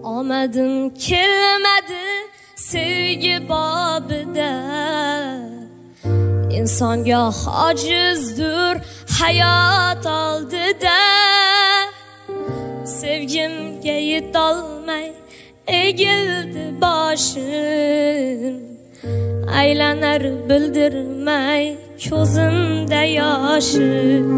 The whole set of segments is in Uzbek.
Omadim kelmadi sevgi bobida, inson goh ojizdur hayot oldida. Sevgimga yetolmay egildi boshim, aylanar bildirmay ko'zimda yoshim.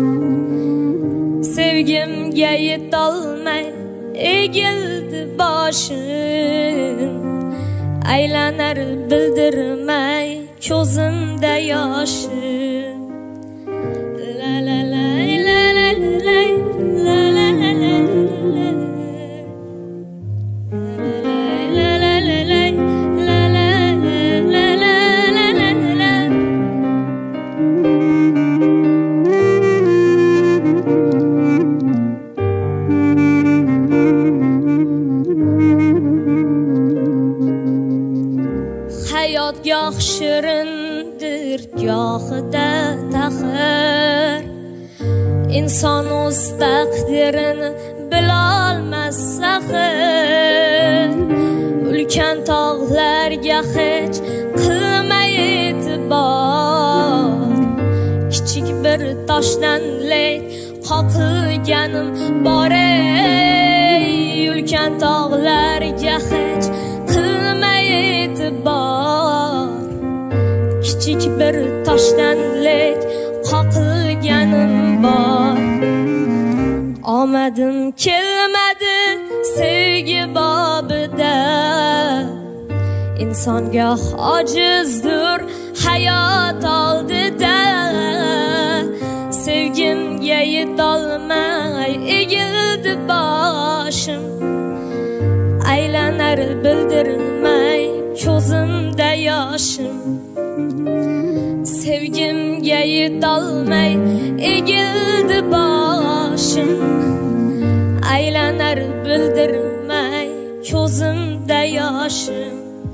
Sevgimga yetolmay egildi boshim, aylanar bildirmay ko'zimda yoshim. La la la la la la la la la la hayot goh shirindir, gohida taxir. Inson o'z taqdirini bilolmas axir. Ulkan tog'larga hech qilmay e'tibor, kichik bir toshdan lek qoqilganim bor ey. Ulkan tog'larga hech qilmay e'tibor, kichik bir toshdan lek qoqilganim bor. Omadim kelmadi sevgi bobida, inson goh ojizdur hayot oldida. Sevgimga yetolmay egildi boshim, aylanar bildirmay ko'zimda yoshim. Sevgimga yetolmay egildi boshim, aylanar bildirmay ko'zimda yoshim.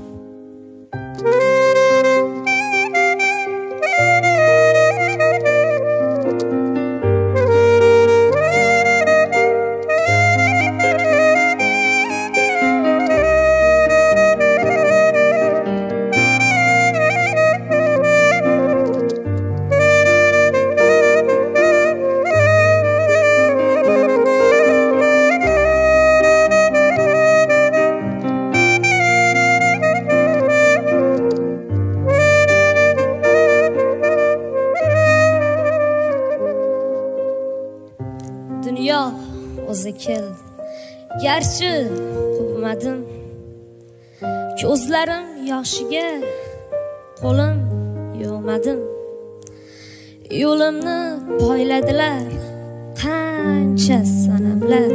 Dunyo o'zi keldi, garchi quvmadim. Ko'zlarim yoshiga qo'lim yuvmadim. Yo'limni poyladilar qancha sanamlar,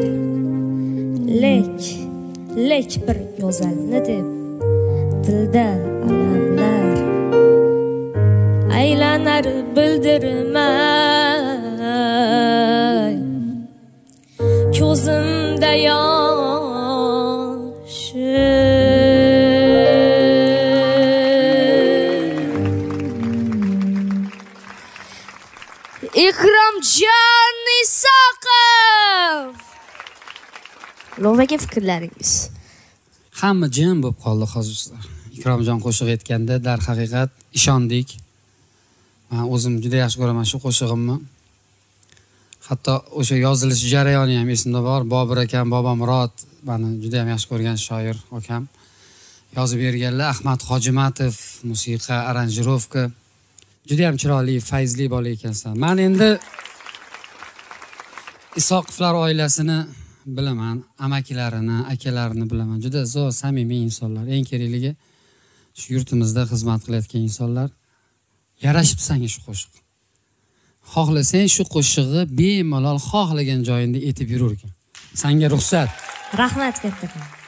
lek bir go'zalni deb dilda alamlar. Aylanar bildirmay ko'zimda yoshim. Ikromjon Isoqov. Lovaga fikrlaringiz? Hamma jim bo'lib qoldi hozir. Ikromjon qo'shiq aytganda darhaqiqat ishondik. Men o'zim juda yaxshi ko'raman shu qo'shig'imni. Hatto o'sha yozilish jarayoni ham esimda bor. Bobur akam, Bobomurod meni juda ham yaxshi ko'rgan shoir akam yozib berganlar. Ahmad Hojimatov musiqa, aranjirovka. Juda ham chiroyli, fayzli bola ekansan. Men endi Isoqovlar oilasini bilaman, amakilarini, akalarini bilaman. Juda zo'r, samimiy insonlar. Eng kerakligi shu yurtimizda xizmat qilayotgan insonlar. Yarashibdi senga shu qo'shiq. Xohlasang shu qo'shig'i bemalol xohlagan joyingda aytib yururkan. Senga ruxsat. Rahmat katta.